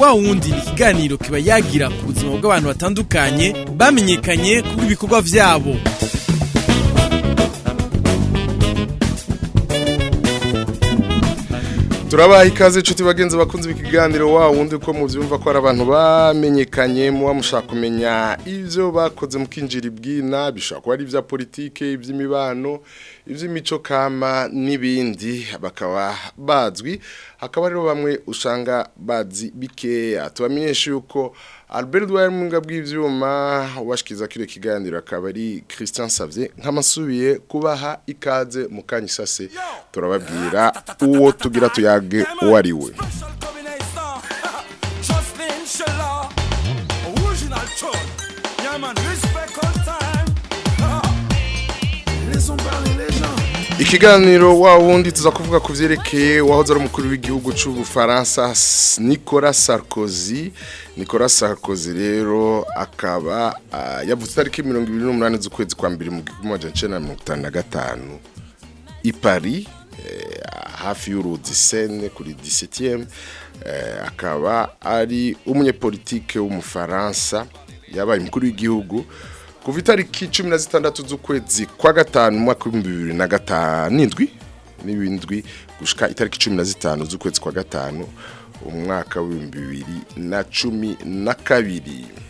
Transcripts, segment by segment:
wa wundi ni ikiganiro kiba yagira ku buzima bw'abantu batandukanye bamenyekanye ku bikorwa vyabo. Turabaha ikaze inshuti bagenzi bakunze ikiganiro wa wundi ko muvyumva ko ari abantu bamenyekanye muba mushaka kumenya ivyo bakoze mu kinjiri bwina bishaka kuba ari ivya politike, ivy'imibano, ivy'imico kama n'ibindi bakaba bazwi. Hakaba rero bamwe usanga bazi bikeya. Tubamenyesha yuko Albert Dwaymunga bw'ivyuma washikiza kire kiganiro akaba ari Christian Savye nkamasubiye kubaha ikaze mu kanyisase turababwira uwo tugira tuyage wariwe. Ikiganiro wa wundi tuza kuvuga ku vyerekeye wahoze ari umukuru w'igihugu cy'u Bufaransa Nicolas Sarkozy rero akaba yavutse tariki 28 z'ukwezi kwa 2 mu 1955 i Paris hafi y'uruzi Seine kuri 17e. Akaba ari umunyepolitike w'umufaransa yabaye umukuru w'igihugu kuva itariki 16 z'ukwezi kwa 5 mu mwaka wa 2007 gushika itariki 15 z'ukwezi kwa 5 mu mwaka wa 2012.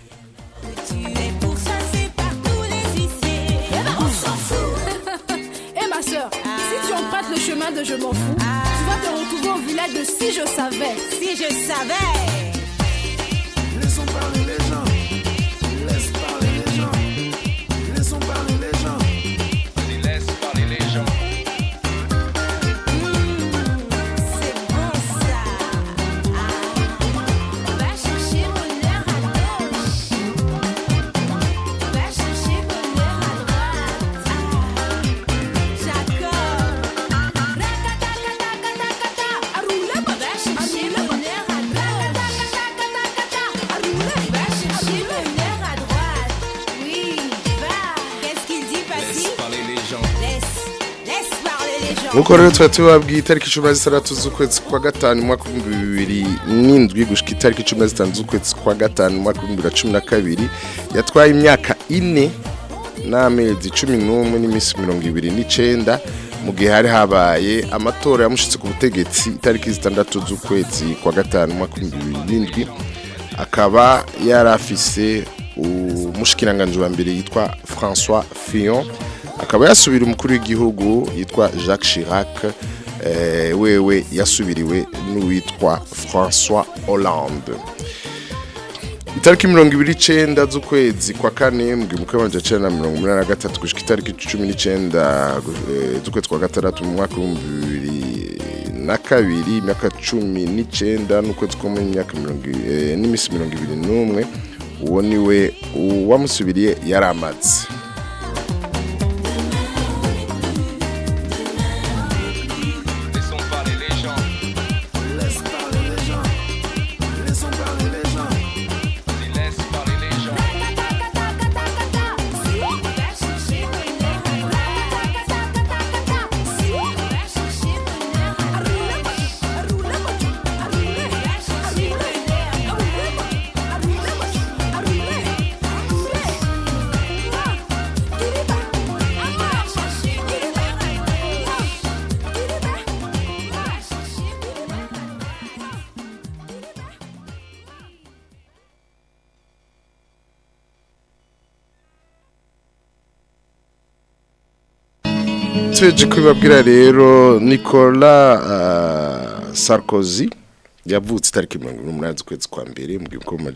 Le chemin de je m'en fous, tu vas te retrouver au village de si je savais. Si je savais. Laissons parler les gens. Laisse parler les gens. Laissons parler les gens. Vas-y, laisse parler les gens. C'est bon ça. Va chercher bonheur à gauche. Va chercher bonheur à droite. J'accorde. Nuko rero twatubabwiye itariki 16 z'ukwezi kwa 5 mu mwaka wa 2007 gushika itariki 15 z'ukwezi kwa 5 mu mwaka wa 2012 yatwaye imyaka 4 n'amezi 11 n'iminsi 29 mu gihe hari habaye amatora yamushitse ku butegetsi itariki 6 z'ukwezi kwa 5 mu mwaka wa 2007. Akaba yarafise umushikiranganje wa mbere yitwa François Fillon. Akaba yasubira umukuru w'igihugu yitwa Jacques Chirac, wewe yasubiriwe n'uwitwa François Hollande. Itariki 29 z'ukwezi kwa 4 mu 1983 gushika itariki 19 z'ukwezi kwa 6 mu mwaka wa 2002 imyaka 19 n'ukwezi kwa myaka 21 uwo niwe wamusubiriye yaramaze. Tweje kwibabwira rero Nicolas Sarkozy yavutse tariki 28 z'ukwezi kwa 2 mu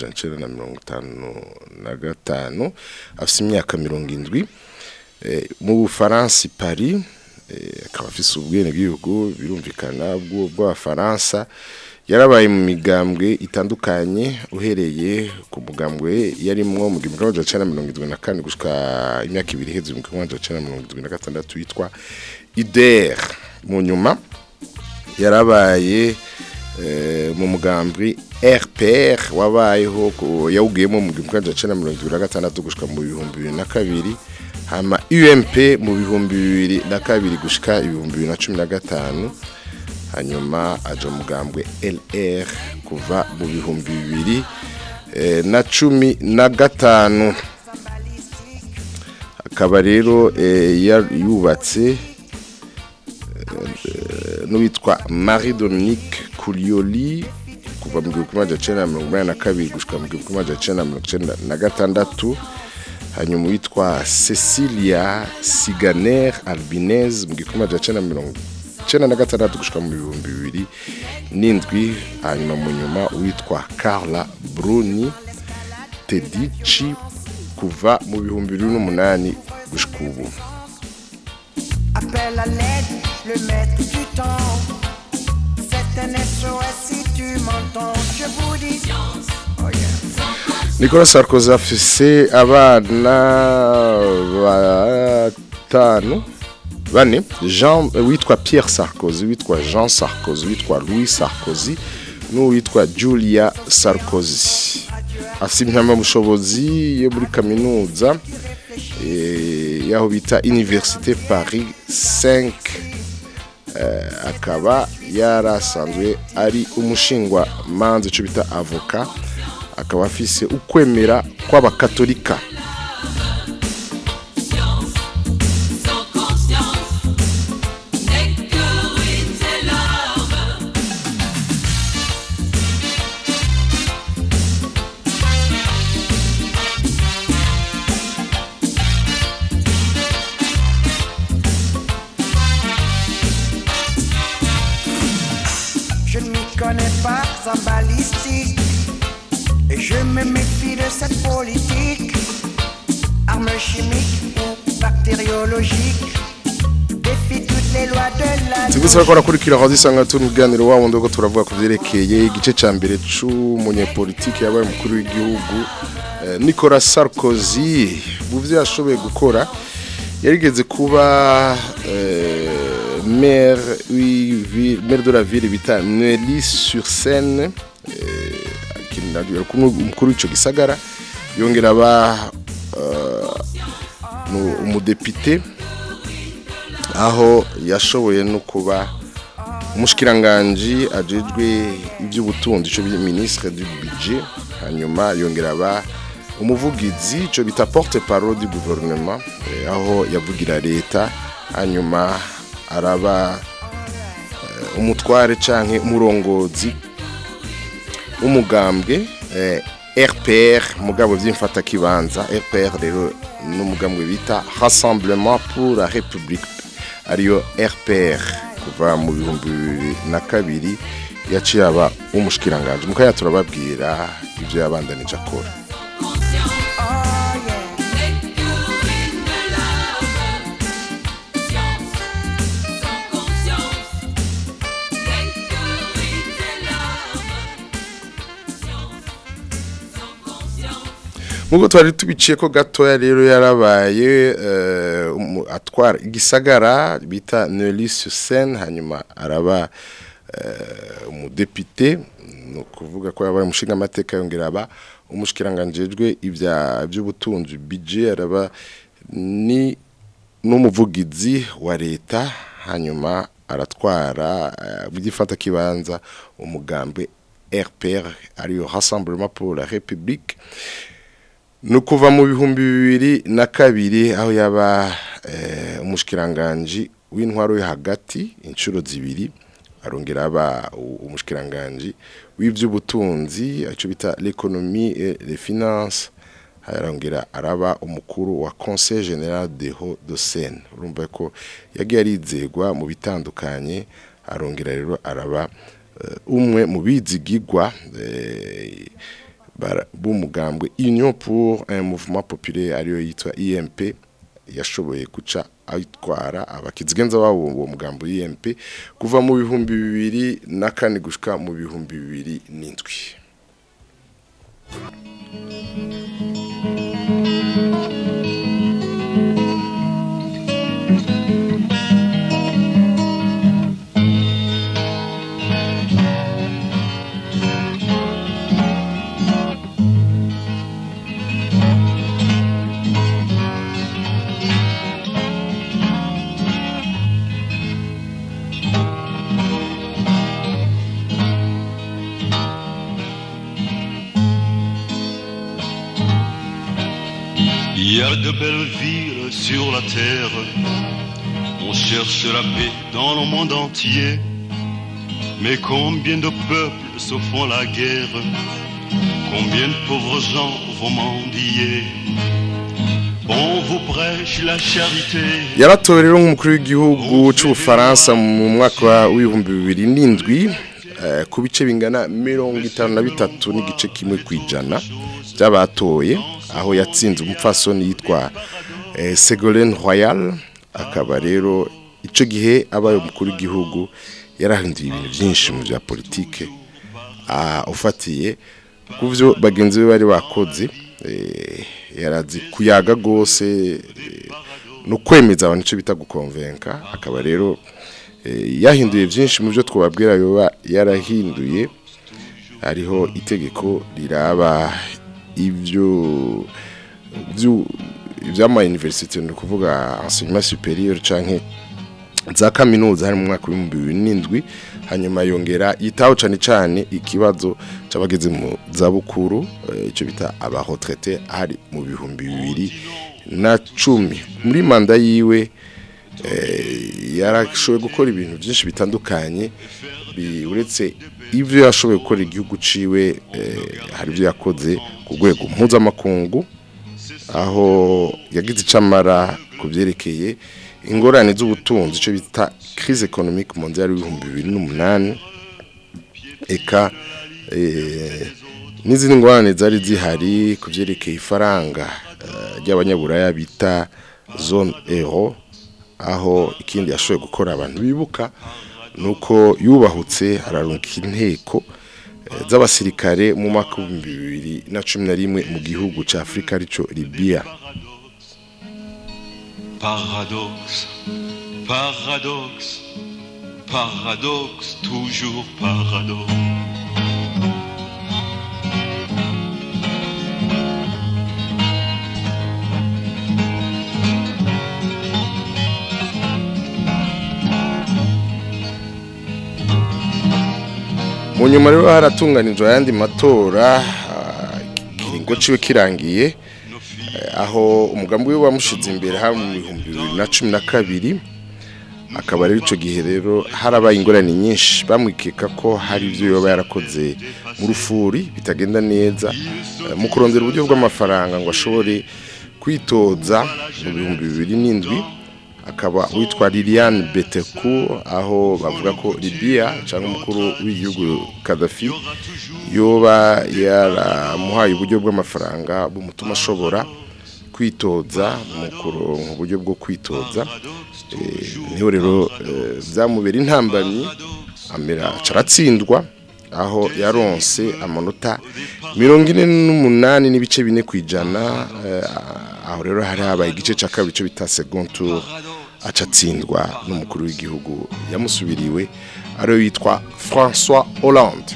1955 afite imyaka 70 mu Bufaransa Paris. Akaba afise ubwene bw'ibihugu birumvikana bw'Abafaransa. Yarabaye mu migambwe itandukanye uhereye ku mugambwe yarimwo mu 1974 gushika imyaka 2 heze mu 1976 yitwa IDER. Mu nyuma yarabaye mu mugambwe RPR wabayeho yawugiyemo mu 1976 gushika mu 2002, hama UMP mu 2002 gushika 2015. hanyuma aja mugambwe LR kuva mu bihumbi 2015 akaba rero yubatse n'uwitwa Marie Dominique Kulioli kuva mu 1982 gushika mu 1996 hanyuma witwa Cecilia Siganer Albinez mu 1996 gushika mu 2007 hanyuma mu nyuma witwa Carla Bruni Tedici kuva mu 2008 gushika ubu. Appelle à l'aide le maître du temps. C'est un SOS si tu m'entends, je vous dis. Oh yeah. Nicolas Sarkozy afise abana bane Jean witwa Pierre Sarkozy, witwa Jean Sarkozy, witwa Louis Sarkozy n'uwitwa Julia Sarkozy. Afise impamyabushobozi yo muri kaminuza yaho bita Université Paris 5 akaba yarasanzwe ari umushingwa manzi cyo bita avocat akaba afise ukwemera kw'abakatolika. Je ne m'y connais pas en balistique et je me méfie de cette politique. Armes chimiques ou bactériologiques défie toutes les lois de la Tugusaba ko rakurikira hazisanga tunuganiro wabo ndoko turavuga ku byerekeye igice ca mbere c'umunyepolitike yabaye mukuru w'igihugu Nicolas Sarkozy buvye yashoboye gukora yarigeze kuba maire de la ville bita Neuilly-sur-Seine umukuru w'ico gisagara yongera aba umudepite aho yashoboye no kuba umushikiranganje ajejwe iby'ubutunzi cyo ministre du budget hanyuma yongera aba umuvugizi cyo bita porte parole du gouvernement aho yavugira leta hanyuma araba umutware canke umurongozi umugambwe RPR mugabo vy'imfata kibanza RPR rero n'umugambwe bita Rassemblement pour la République ariyo RPR kuva mu 2002 yaciye aba umushikiranganje mukaya turababwira ivyo yabandanije akora. Mugo twari tubiciye ko gatoya rero yarabaye atwara igisagara bita Neuilly-sur-Seine hanyuma araba umudepite no kuvuga ko yabaye umushinga amateka yongera aba umushikiranganje iby'ubutunzi budget araba ni n'umuvugizi wa leta hanyuma aratwara bigifata kibanza umugambwe RPR ariyo Rassemblement pour la République. Nukuva mu 2002 aho yaba umushikiranganje w'intwaro yo hagati inshuro zibiri arongera aba umushikiranganje w'ivy'ubutunzi aco bita l'économie et les finances arongera araba umukuru wa Conseil Général des Hauts-de-Seine urumva ko yagiye arizegwa mu bitandukanye arongera rero araba umwe mu bizigirwa b'umugambwe Union pour un mouvement populaire ariyo yitwa IMP yashoboye guca ayitwara abakizigenza babo uwo mugambo IMP kuva mu 2004 gushika mu 2007. Il y a de belles villes sur la terre. On cherche la paix dans le monde entier. Mais combien de peuples se font la guerre? Combien de pauvres gens vont mendier? On vous prêche la charité. Yaratowe rero nk'umukuru w'igihugu cy'Ubufaransa mu mwaka w'ibihumbi 2007 ku bice bingana 53 n'igice kimwe kwijana by'abatoye, aho yatsinze umupfasoni yitwa Ségolène Royal. Akaba rero ico gihe abaye umukuru w'igihugu yarahinduye ibintu byinshi mu bya politike, ufatiye kuvyo bagenzi be bari bakoze. Yarazi kuyaga gose no kwemeza abantu cyo bita gukonvenka. Akaba rero yahinduye byinshi mu byo twababwira yoba yarahinduye. Hariho itegeko riraba ivyo vy'ama university, no kuvuga enseignement supérieur canke za kaminuza hari mu mwaka wa 2007. Hanyuma yongera yitaho cyane ikibazo cy'abageze mu zabukuru, icyo bita aba retraité, hari mu 2010. Muri manda yiwe yarashoboye gukora ibintu byinshi bitandukanye, uretse ivyo yashoboye gukora igihugu ciwe. Hari ibyo yakoze ku rwego mpuzamakungu, aho yagize icamara ku byerekeye ingorane z'ubutunzi, cyo bita crise économique mondiale y'ibihumbi 2008. Eka n'izindi ngorane zari zihari ku byerekeye ifaranga ry'abanyaburaya bita zone euro, aho ikindi yashoboye gukora abantu bibuka nuko yubahutse ararunka inteko z'abasirikare mu mwaka wa 2011 mu gihugu ca Afrika arico Libya. Paradoxe, paradoxe, paradoxe, toujours paradoxe. Mu nyuma rero haratunganijwe ayandi matora, ikiringo ciwe kirangiye, aho umugambi we wamushize imbere ha mu 2012. Akaba rero ico gihe rero harabaye ingorane nyinshi, bamwikeka ko hari ivyo yoba yarakoze mu rufuri bitagenda neza mu kurondera uburyo bw'amafaranga ngo ashobore kwitoza mu 2007. Akaba witwa Liliane Bettencourt, aho bavuga ko Libya cyangwa umukuru w'igihugu Gaddafi yoba yaramuhaye uburyo bw'amafaranga bumutuma ashobora kwitoza mu kuronka uburyo bwo kwitoza. Niho rero byamubera intambamyi, amera caratsindwa, aho yaronse amanota 48 n'ibice 4 kwijana. Aho rero hari habaye igice ca kabiri cyo bita second tour, acatsindwa n'umukuru w'igihugu yamusubiriwe ariyo yitwa François Hollande.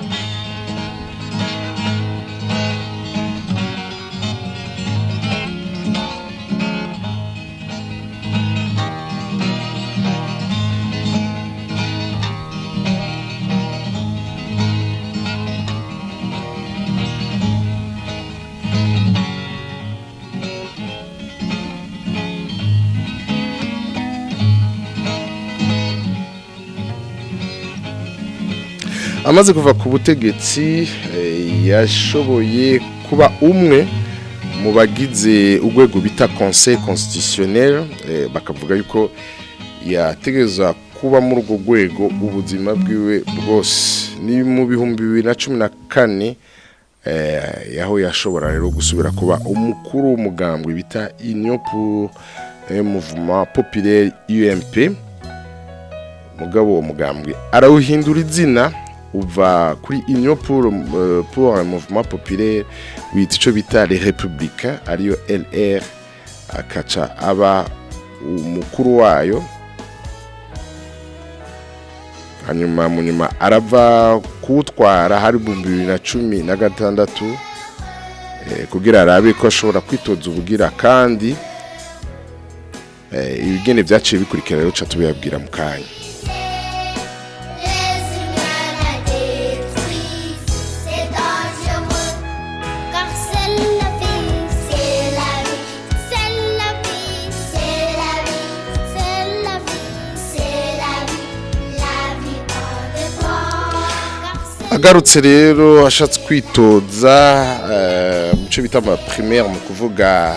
Amaze kuva ku butegetsi, yashoboye kuba umwe mu bagize urwego bita Conseil constitutionnel. Bakavuga yuko yategeza kuba muri urwo rwego ubuzima bwiwe bwose. Ni mu 2014 yaho yashobora rero gusubira kuba umukuru w'umugambwe bita Union pour un mouvement populaire UMP. Mugabo wo mugambwe arawuhindura izina, uva kuri Union pour un mouvement populaire wita ico bita les républicains ariyo LR, akaca aba umukuru wayo. Hanyuma munyuma arava kutwara hari 2016 kugira arabe ko ashobora kwitoza ubugira, kandi ibigene byaciye bikurikira rero cha tubiyabwira mu kanya. yagarutse rero ashatse kwitoza mu cyo bita ama primaire mu kuvuga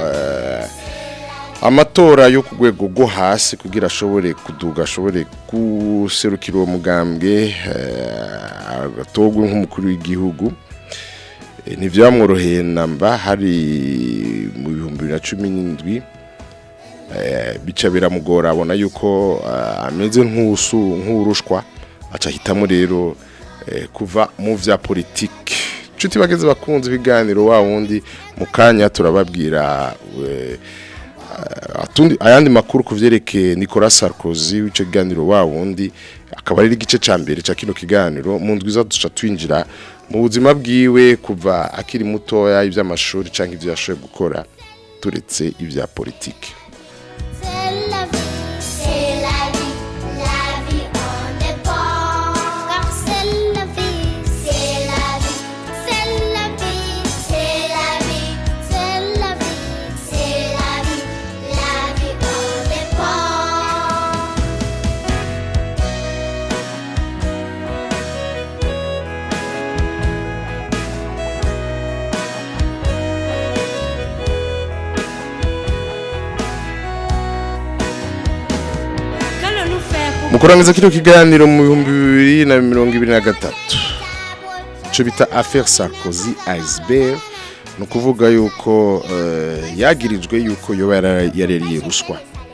amatora yo ku rwego rwo hasi kugira ashobore kuduga ashobore guserukira uwo mugambwe agatogwe nk'umukuru w'igihugu ntivyamworoheye namba hari mu 2017 bica biramugora abona yuko ameze nk'urushwa aca hitamo rero kuva mu vya politike nshuti bageze bakunze ibiganiro wa wundi mu kanya turababwira ayandi makuru kuvyerekeye Nicolas Sarkozy w'ico kiganiro wa wundi akaba ari igice ca mbere ca kino kiganiro mu ndwiza duca twinjira mu buzima bwiwe kuva akiri mutoya ivy'amashuri canke ivyo yashoboye gukora turetse ivya politike. Mukurangiza kino kiganiro mu 2023 cyo bita affaire Sarkozy iceberg no kuvuga yuko yagirijwe yuko yoba yareriye ruswa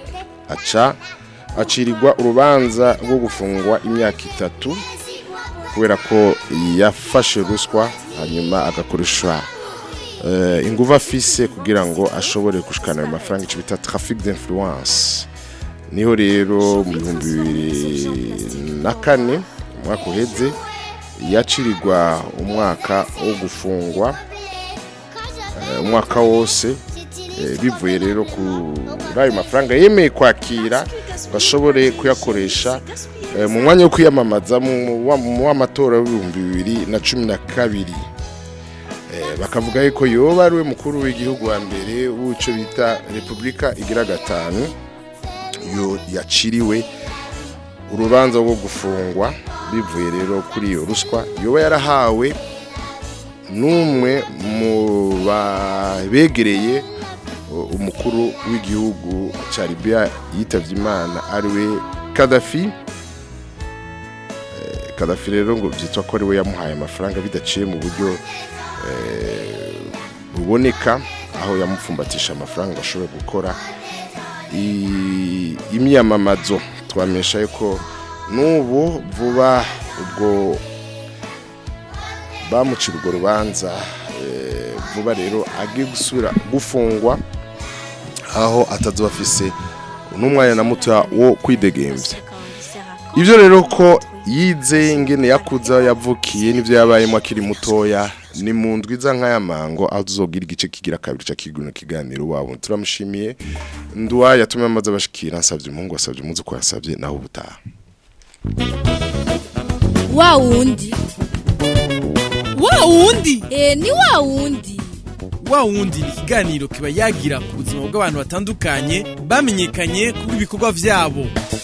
acirirwa urubanza rwo gufungwa imyaka 3 kubera ko yafashe ruswa hanyuma agakoresha inguvu afise kugira ngo ashobore gushikana amafaranga cyo bita trafic d'influence. Niho rero mu 2004 umwaka uheze yacirirwa umwaka wo gufungwa umwaka wose bivuye rero kuri ayo mafaranga yemeye kwakira bashobore kuyakoresha mu mwanya wo kwiyamamaza mu amatora w'2012 bakavuga yuko yoba ari we mukuru w'igihugu wa mbere w'icyo bita Republika igira gatanu yo yaciriwe urubanza rwo gufungwa bivuye rero kuri iyo ruswa yoba yarahawe n'umwe mu begereye umukuru w'igihugu cya Libya yitavye Imana ariwe Gaddafi. Gaddafi rero ngo byitwa ko ariwe yamuhaye amafaranga bidaciye mu buryo buboneka aho yamufumbatisha amafaranga ashobora gukora imyamamazo. Twamesha yuko nubu vuba ubwo bamucira urwo rubanza vuba rero agiye gusubira gufungwa aho atazoba afise n'umwanya na muto wo kwidegemvya. Ivyo rero ko yize ingene yakuza yavukiye nivyo yabayemo akiri mutoya ni mu ndwiza nk'ayamango aho tuzogira igice kigira kabiri ca kiguno kiganiro wabo. Turamushimiye ndwa yatumye amaze abashikira nsavye Mungu asavye muzi ko yasavye naho ubutaha. Wa wundi ni wa wundi ni ikiganiro kiba yagira ku buzima bw'abantu batandukanye bamenyekanye ku bikorwa vyabo.